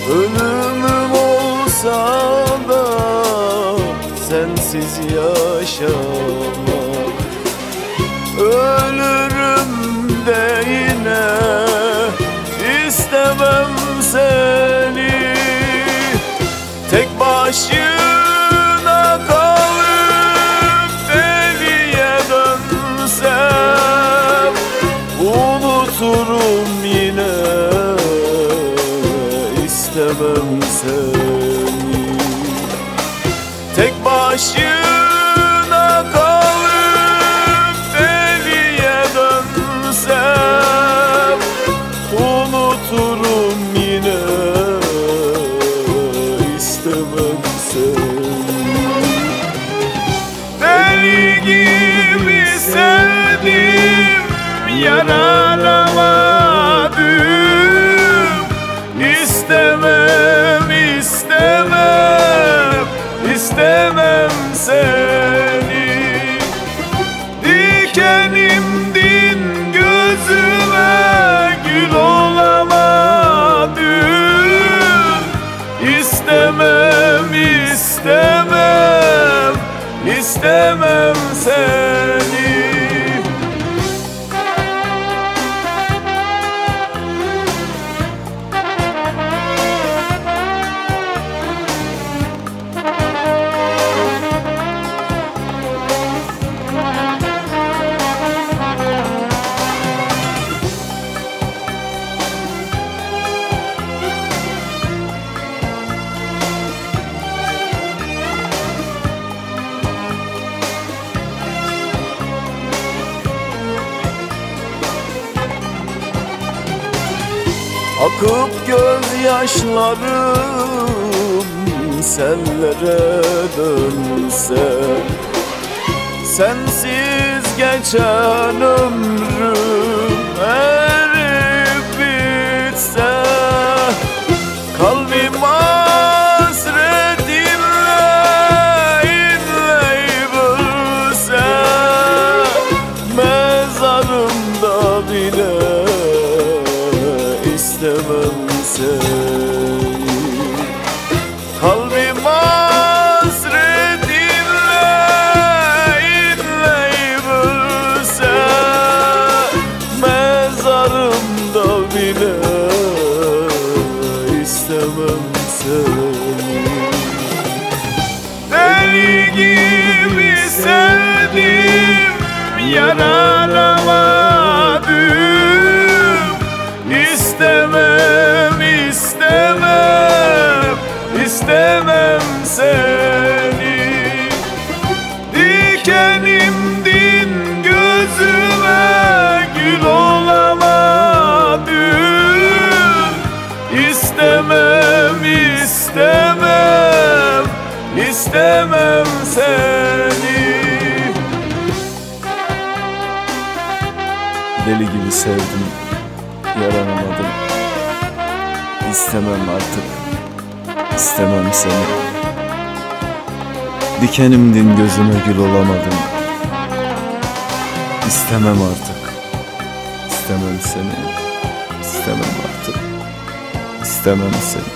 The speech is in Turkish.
Ölümüm olsa da sensiz yaşamak. Ölürüm de yine istemem seni. Tek başına kalıp deliye dönsem unuturum yine, istemem seni. Tek başına kalıp deliye dönsem unuturum yine, istemem seni. Deli gibi sevdim, yaranamadım. İstemem, istemem, istemem seni. Dikenimdin gözüme, gül olamadım. İstemem, istemem, istemem seni. Akıp gözyaşlarım sellere dönse, sensiz geçen ömrüm erip bitse, kalbim hasretinle inleyip ölse, mezarımda bile istemem seni. Kalbim hasretinle inleyip ölse, mezarımda bile istemem seni. Deli gibi sevdim, yaranamadım. İstemem, istemem, istemem seni. Dikenimdin gözüme, gül olamadım. İstemem, istemem, istemem seni. Deli gibi sevdim, yaranamadım. İstemem artık, istemem seni. Dikenimdin gözüme, gül olamadım. İstemem artık, istemem seni. İstemem artık, istemem seni.